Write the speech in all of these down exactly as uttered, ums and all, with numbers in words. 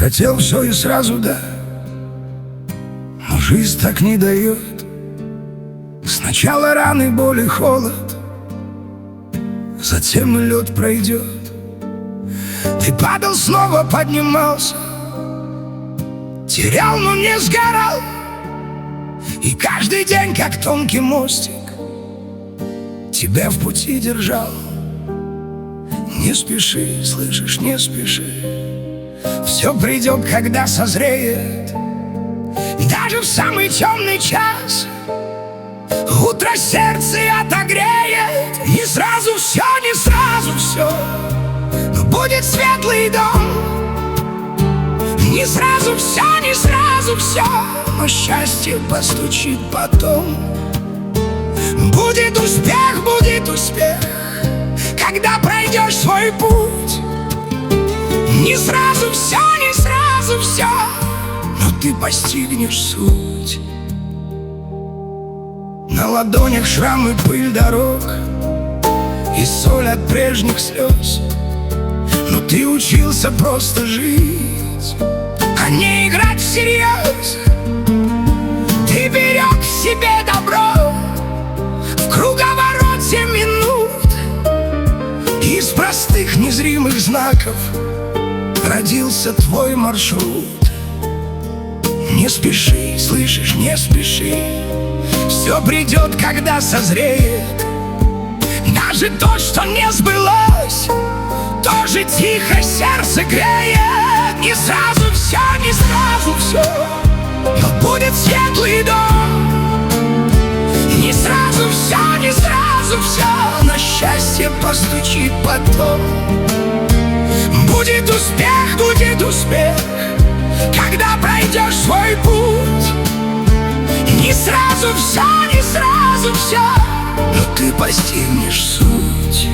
Хотел все и сразу, да, но жизнь так не дает. Сначала раны, боль и холод, затем и лед пройдет. Ты падал, снова поднимался, терял, но не сгорал. И каждый день, как тонкий мостик, тебя в пути держал. Не спеши, слышишь, не спеши, все придет, когда созреет. Даже в самый темный час утро сердце отогреет. Не сразу все, не сразу все, но будет светлый дом. Не сразу все, не сразу все, но счастье постучит потом. Будет успех, будет успех, когда пройдешь свой путь. Не сразу все, не сразу все, но ты постигнешь суть. На ладонях шрамы, пыль дорог и соль от прежних слез. Но ты учился просто жить, а не играть всерьез. Ты берег в себе добро в круговороте минут. Из простых незримых знаков родился твой маршрут. Не спеши, слышишь, не спеши, все придет, когда созреет. Даже то, что не сбылось, тоже тихо сердце греет. Не сразу все, не сразу все, но будет светлый дом. Не сразу все, не сразу все, но счастье постучит потом. Будет успех, будет успех, когда пройдешь свой путь. Не сразу все, не сразу все, но ты постигнешь суть.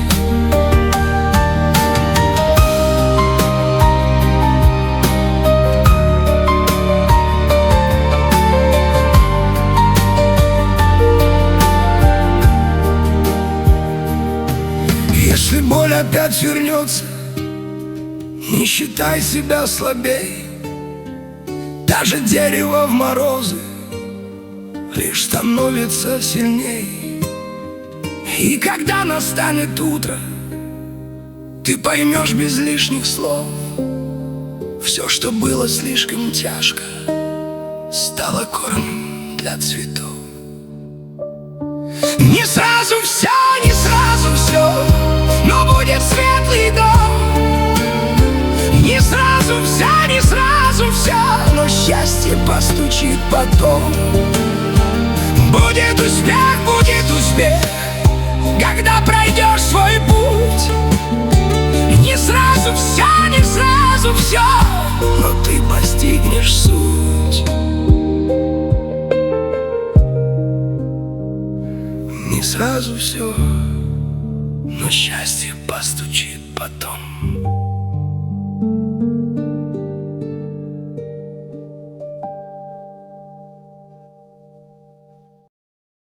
Если боль опять вернется, не считай себя слабей. Даже дерево в морозы лишь становится сильней. И когда настанет утро, ты поймешь без лишних слов: все, что было слишком тяжко, стало кормом для цветов. Не сразу все, не сразу все, но будет светлый дом. Не сразу все, не сразу все, но счастье постучит потом. Будет успех, будет успех, когда пройдешь свой путь. Не сразу все, не сразу все, но ты постигнешь суть. Не сразу все, но счастье постучит потом.